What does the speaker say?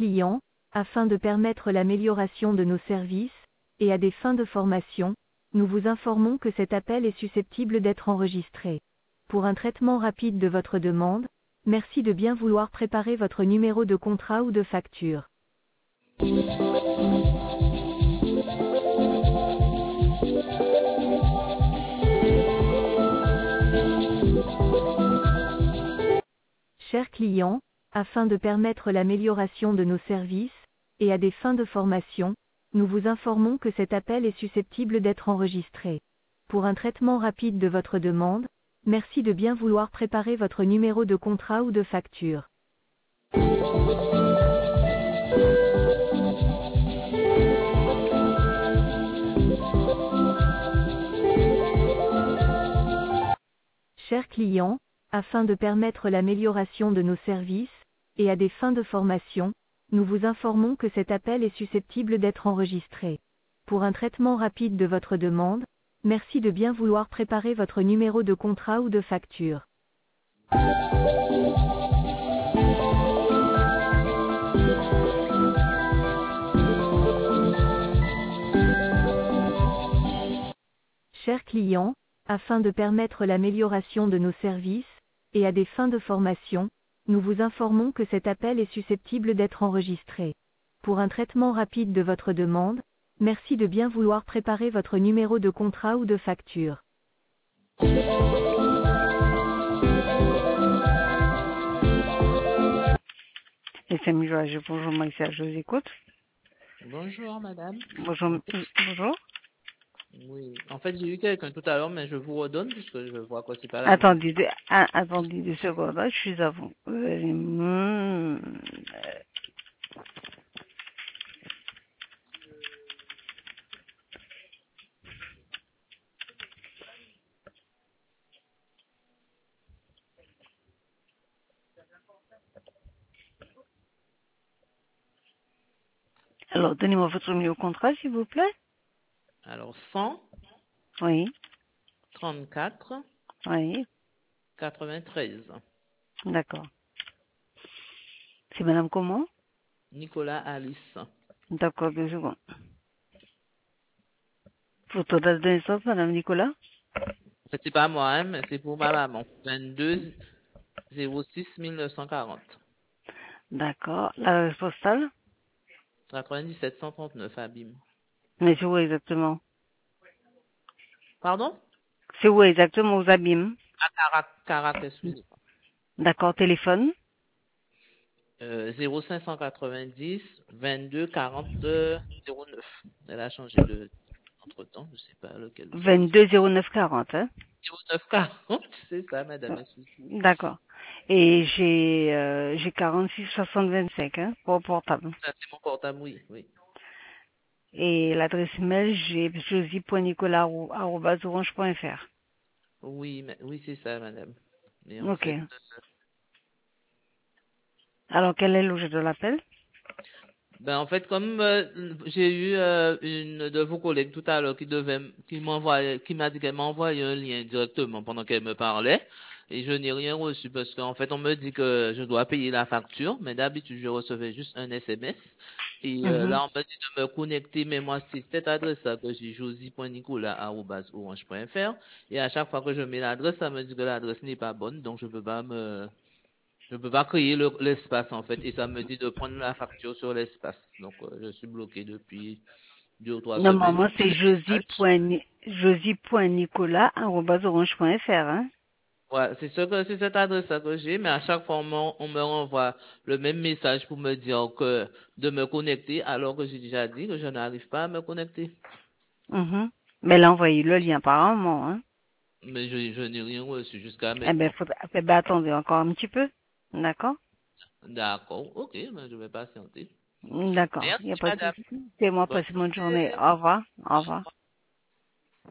client, afin de permettre l'amélioration de nos services, et à des fins de formation, nous vous informons que cet appel est susceptible d'être enregistré. Pour un traitement rapide de votre demande, merci de bien vouloir préparer votre numéro de contrat ou de facture. Chers clients, afin de permettre l'amélioration de nos services, et à des fins de formation, nous vous informons que cet appel est susceptible d'être enregistré. Pour un traitement rapide de votre demande, merci de bien vouloir préparer votre numéro de contrat ou de facture. Chers clients, afin de permettre l'amélioration de nos services, et à des fins de formation, nous vous informons que cet appel est susceptible d'être enregistré. Pour un traitement rapide de votre demande, merci de bien vouloir préparer votre numéro de contrat ou de facture. Chers clients, afin de permettre l'amélioration de nos services, et à des fins de formation, nous vous informons que cet appel est susceptible d'être enregistré. Pour un traitement rapide de votre demande, merci de bien vouloir préparer votre numéro de contrat ou de facture. SMI Joage, bonjour Marissa, je vous écoute. Bonjour madame. Bonjour. Bonjour. Oui, en fait j'ai eu quelqu'un tout à l'heure, mais je vous redonne puisque je vois que c'est pas la Attendez, attendez 2 secondes, je suis à vous. Alors, donnez-moi votre numéro contrat, s'il vous plaît. Alors 100 Oui, 34 oui, 93. d'accord. C'est madame comment? Nicolas Alice. D'accord, 2 secondes. Votre date de naissance, madame Nicolas? En fait c'est pas moi, hein, mais c'est pour ma maman. 22 06 1940. D'accord. L'adresse postale? 97 139 Abîme. Mais c'est où exactement? Pardon? C'est où exactement aux Abîmes? À Caracas, oui. D'accord, téléphone? 0590 22 40 09. Elle a changé de entre temps, je sais pas lequel vous avez. 22 09 40, hein? 09 40, c'est ça madame, excusez-moi. D'accord. Et j'ai 46 60 25, hein, pour le portable. Ça c'est mon portable, oui, oui. Et l'adresse mail, j'ai josie.nicolas@orange.fr. Oui, oui, c'est ça, madame. Mais en Ok. fait, Alors, quel est l'objet de l'appel? en fait, comme j'ai eu une de vos collègues tout à l'heure qui m'a dit qu'elle m'a envoyé un lien directement pendant qu'elle me parlait, et je n'ai rien reçu parce qu'en fait, on me dit que je dois payer la facture, mais d'habitude, je recevais juste un SMS. Et là, on me dit de me connecter, mais moi, c'est cette adresse-là que j'ai, josie.nicolas@orange.fr. Et à chaque fois que je mets l'adresse, ça me dit que l'adresse n'est pas bonne, donc je peux pas créer l'espace, en fait. Et ça me dit de prendre la facture sur l'espace. Donc, je suis bloqué depuis 2 ou 3 semaines. Normalement, c'est josie.nicolas@orange.fr, hein? Ouais, c'est cette adresse-là que j'ai, mais à chaque fois, on me renvoie le même message pour me dire que de me connecter, alors que j'ai déjà dit que je n'arrive pas à me connecter. Mais elle a envoyé le lien apparemment, hein? Mais je n'ai rien reçu jusqu'à Eh ben, maintenant. attendez encore un petit peu. D'accord? D'accord, ok, mais je vais patienter. D'accord. Il n'y a Merci, pas de madame. souci. C'est moi, Bonne passez bonne journée. journée. Au revoir. Au revoir.